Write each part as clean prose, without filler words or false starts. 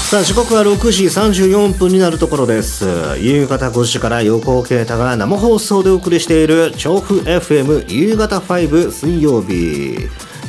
さあ時刻は6時34分になるところです。夕方5時から横尾啓太が生放送でお送りしている調布 FM 夕方5水曜日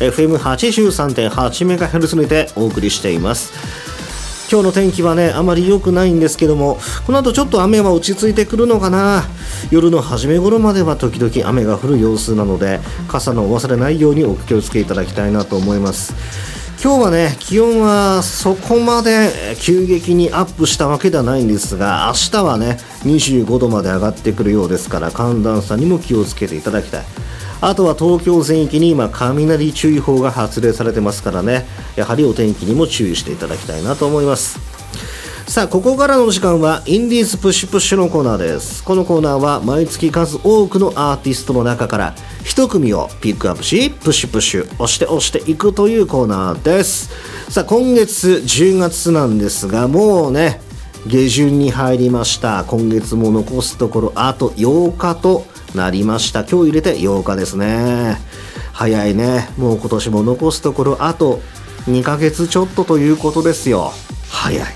FM83.8MHz にてお送りしています。今日の天気はねあまり良くないんですけども、この後ちょっと雨は落ち着いてくるのかな。夜の初め頃までは時々雨が降る様子なので、傘のお忘れないようにお気をつけいただきたいなと思います。今日はね気温はそこまで急激にアップしたわけではないんですが、明日はね25度まで上がってくるようですから、寒暖差にも気をつけていただきたい。あとは東京全域に今雷注意報が発令されてますからね、やはりお天気にも注意していただきたいなと思います。さあここからの時間はインディーズプッシュプッシュのコーナーです。このコーナーは毎月数多くのアーティストの中から一組をピックアップし、プッシュプッシュ押していくというコーナーです。さあ今月10月なんですが、もうね下旬に入りました。今月も残すところあと8日となりました。今日入れて8日ですね。早いね。もう今年も残すところあと2ヶ月ちょっとということですよ。早い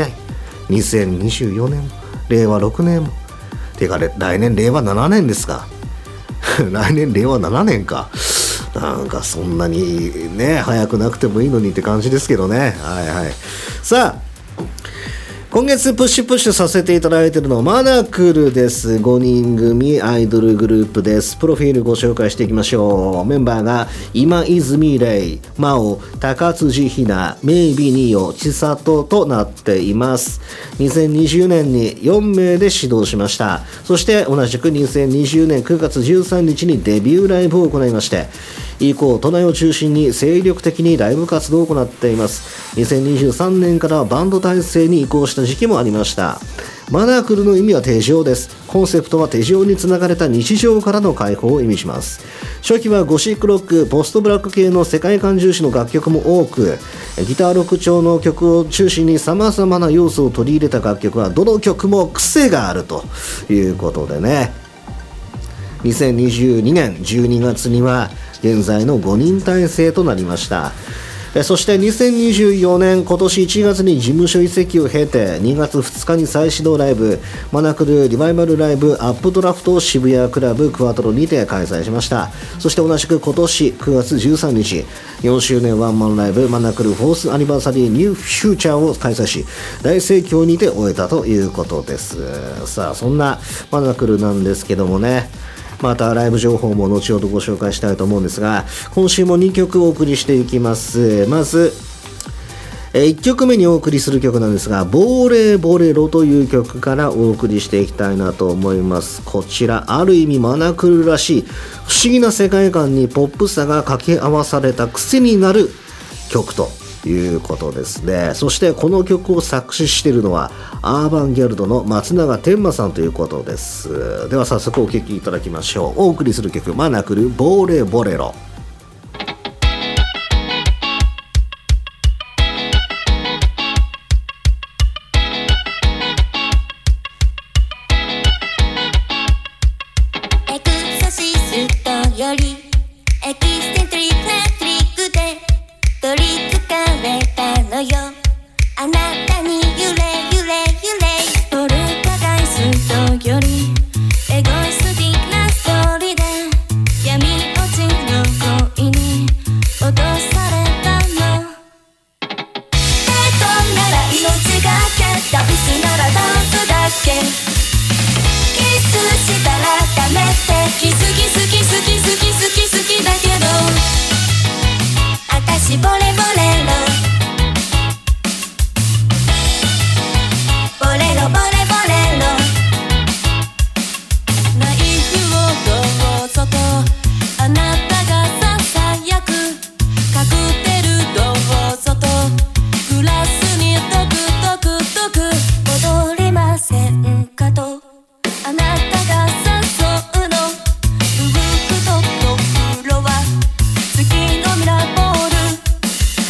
2024年も令和6年もてか来年令和7年ですか来年令和7年か。なんかそんなにね早くなくてもいいのにって感じですけどね。さあ今月プッシュさせていただいているのはマナクルです。5人組アイドルグループです。プロフィールご紹介していきましょう。メンバーが今泉レイ、真央、高辻ひな、メイビニオ、千里となっています。2020年に4名で始動しました。そして同じく2020年9月13日にデビューライブを行いまして、以降都内を中心に精力的にライブ活動を行っています。2023年からはバンド体制に移行した時期もありました。マナークルの意味は手錠です。コンセプトは手錠につながれた日常からの解放を意味します。初期はゴシックロック、ポストブラック系の世界観重視の楽曲も多く、ギターロック調の曲を中心に様々な要素を取り入れた楽曲はどの曲も癖があるということでね、2022年12月には現在の5人体制となりました。そして2024年今年1月に事務所移籍を経て2月2日に再始動ライブマナクルリバイバルライブアップドラフトを渋谷クラブクワトロにて開催しました。そして同じく今年9月13日4周年ワンマンライブマナクルフォースアニバーサリーニューフューチャーを開催し大盛況にて終えたということです。さあそんなマナクルなんですけどもね、またライブ情報も後ほどご紹介したいと思うんですが、今週も2曲お送りしていきます。まず1曲目にお送りする曲なんですが、ボレボレロという曲からお送りしていきたいなと思います。こちらある意味マナクルらしい不思議な世界観にポップさが掛け合わされた癖になる曲ということですね。そしてこの曲を作詞しているのはアーバンギャルドの松永天馬さんということです。では早速お聴きいただきましょう。お送りする曲マナクルボレボレロ。 エクソシストよりエキセントリックなトリックで取りつかれたのよ、あなたに揺れ揺れ揺れポルタガイストよりエゴイスティックなストーリーで闇落ちの恋に落とされたの。デートなら命がけ、ダンスならダンスだけ、キスしたらダメって好き好き好き好き好き好き好きだけどあたしボレボレロボレロボレボレロナイフをどうぞとあなたがささやくカクテルどうぞとグラスにトクトクトク踊りませんかとあなたが誘うの服とお風呂は月のミラーボール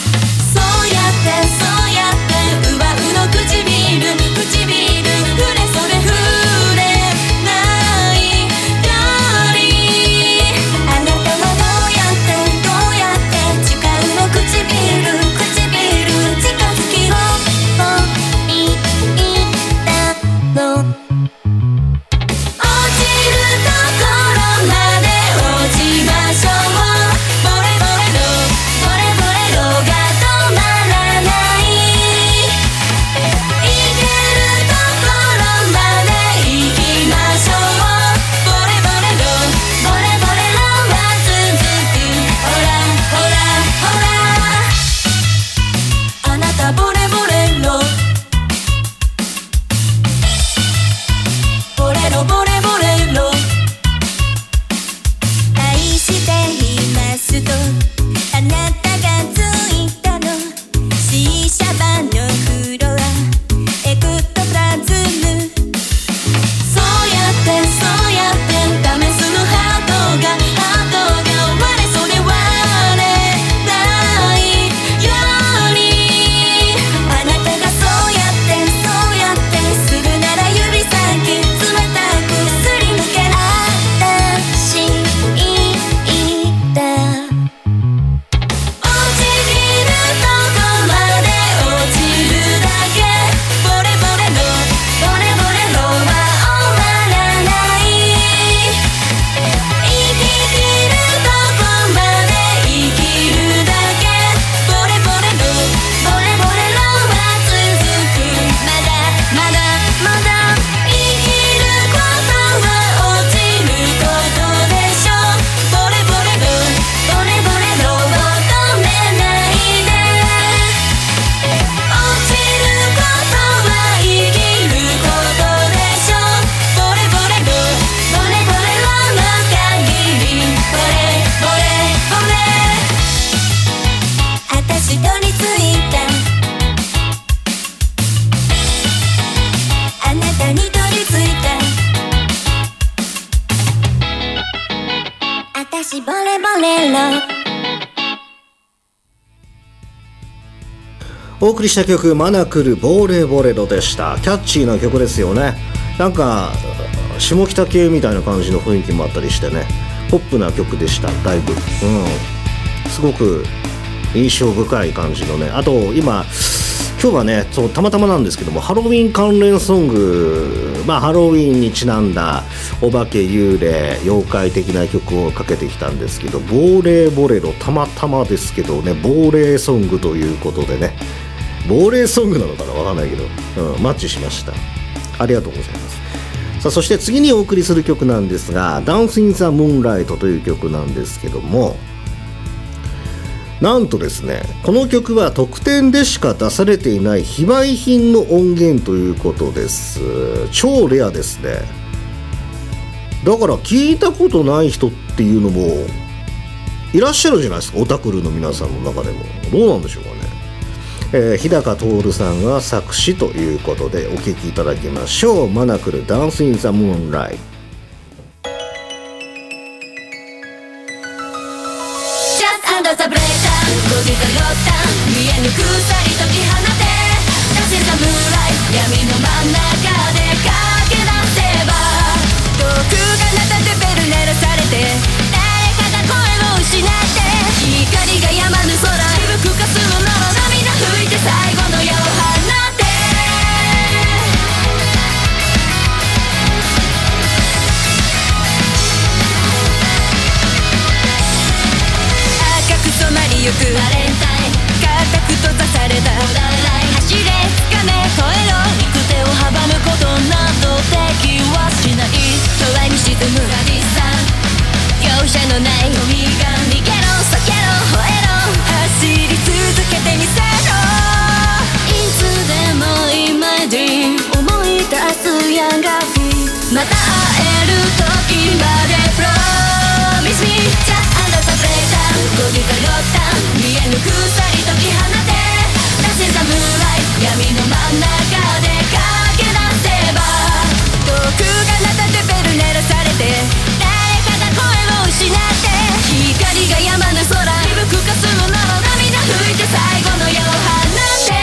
お送りした曲マナクルボレボレロでした。キャッチーな曲ですよね。なんか下北系みたいな感じの雰囲気もあったりしてね、ポップな曲でした。だいぶ、すごく印象深い感じのね。あと今日はね、そうたまたまなんですけども、ハロウィン関連ソング、ハロウィンにちなんだお化け、幽霊、妖怪的な曲をかけてきたんですけど、亡霊ボレロ、たまたまですけどね、亡霊ソングということでね、亡霊ソングなのかな、わかんないけど、マッチしました。ありがとうございます。さあ、そして次にお送りする曲なんですが、Dance in the Moonlight という曲なんですけども、なんとですね、この曲は特典でしか出されていない非売品の音源ということです。超レアですね。だから聞いたことない人っていうのもいらっしゃるじゃないですか、オタクルの皆さんの中でも。どうなんでしょうかね。日高徹さんが作詞ということでお聴きいただきましょう。マナクル Dance in the Moonlight。 サブレーター5時と4段見えぬ鎖解き放て出せ侍闇の真ん中で駆け出せば遠く彼方でベル鳴らされて誰かが声を失って光が止まぬ空鈍くかすむのも涙拭いて最後の矢を放って染まりゆくバレンタイン固く閉ざされたボーダーライン走れ掴め越えろ行く手を阻むことなどできはしない永遠に沈むラディさん容赦のないゴミが逃げろ避けろ吠えろ走り続けてみせろいつでも今で思い出すやがきまた会える時まで Promise me just under the blade5時と4段見えぬ鎖解き放て出せ侍闇の真ん中で駆け出せば遠く彼方でベル鳴らされて誰かが声を失って光が止まぬ空鈍くかすむのも涙拭いて最後の矢を放って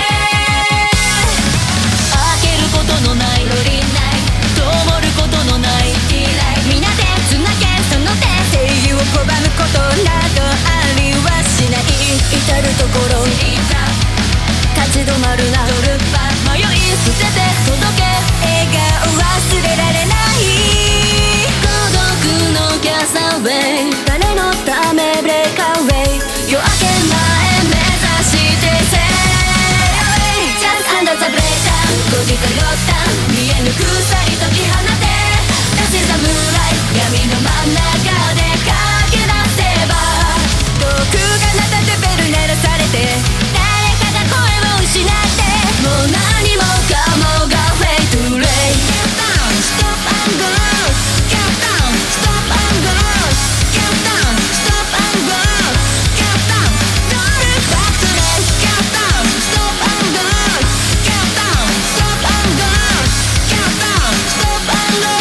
開けることのないロリない灯ることのないシティライト皆でつなげその手正義を拒むことなどありはしない至るところ立ち止まるなドルパ迷い捨てて届け笑顔忘れられない孤独のキャサウェイ誰のためブレイクアウェイ夜明け前目指して Say away Just under the blade 5時と4段見えぬ鎖解き放て出せ侍闇の真ん中で駆け出せば遠く彼方でベル鳴らされて誰かが声を失ってもう何もかもがフェイトレイ Countdown Stop and go Countdown Stop and go Countdown Stop and go Countdown Don't look back today Countdown Stop and go Countdown Stop and go Countdown Stop and go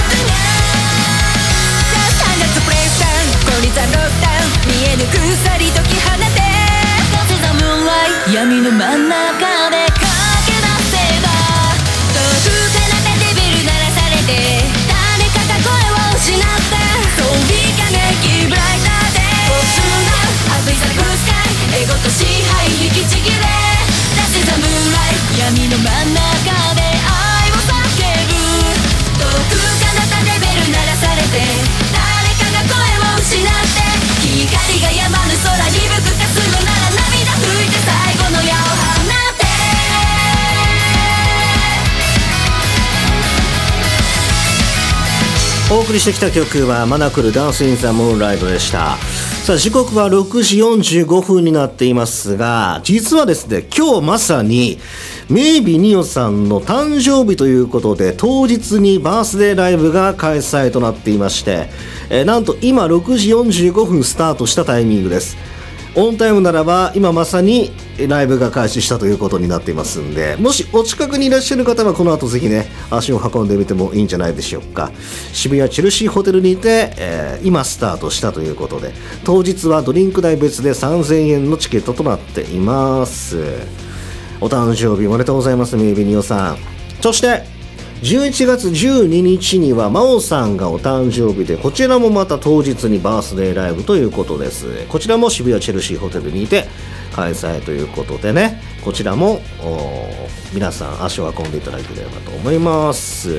Just under the breakdown ここにザロックダウン見えぬ鎖解き放て闇の真ん中で駆け出せば遠く彼方でベル鳴らされて誰かが声を失ってそういかめきブライターでポップな熱いザブルースカイエゴと支配引きちぎれ出せ侍闇の真ん中で愛を叫ぶ遠く彼方でベル鳴らされて誰かが声を失って光が止まぬ空鈍くかすむなら涙拭いて最後の矢を放ってお送りしてきた曲はマナクル Dance in the Moonlight でした。さあ時刻は6時45分になっていますが、実はですね、今日まさにメイビニオさんの誕生日ということで、当日にバースデーライブが開催となっていまして、なんと今6時45分スタートしたタイミングです。オンタイムならば今まさにライブが開始したということになっていますんで、もしお近くにいらっしゃる方はこの後ぜひね足を運んでみてもいいんじゃないでしょうか。渋谷チェルシーホテルにて、今スタートしたということで、当日はドリンク代別で3000円のチケットとなっています。 お誕生日おめでとうございます、みえびにおさん。そして11月12日には真央さんがお誕生日で、こちらもまた当日にバースデーライブということです。こちらも渋谷チェルシーホテルにて開催ということでね、こちらも皆さん足を運んでいただければと思います。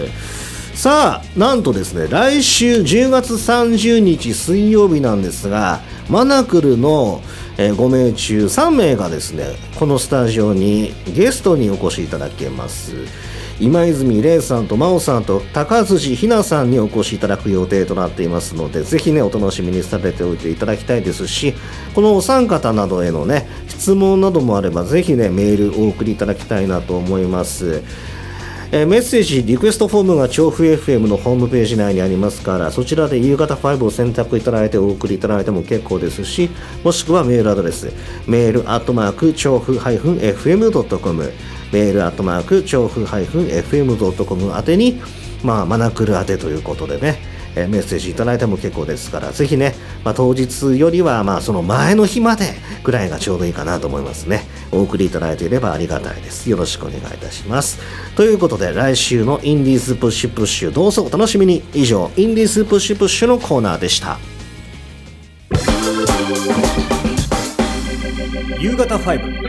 さあ、なんとですね、来週10月30日水曜日なんですが、マナクルの5名中3名がですね、このスタジオにゲストにお越しいただけます。今泉玲さんと真央さんと高辻ひなさんにお越しいただく予定となっていますので、ぜひねお楽しみにされておいていただきたいですし、このお三方などへのね質問などもあればぜひねメールお送りいただきたいなと思います。メッセージリクエストフォームが調布 FM のホームページ内にありますから、そちらで夕方5を選択いただいてお送りいただいても結構ですし、もしくはメールアドレスメール@調布-fm.com メール調布-fm.com 宛てに、マナクル宛てということでね、メッセージいただいても結構ですから、ぜひね、当日よりはその前の日までぐらいがちょうどいいかなと思いますね。お送りいただいていればありがたいです。よろしくお願いいたします。ということで、来週のインディーズプッシュプッシュどうぞお楽しみに。以上、インディーズプッシュプッシュのコーナーでした。 夕方5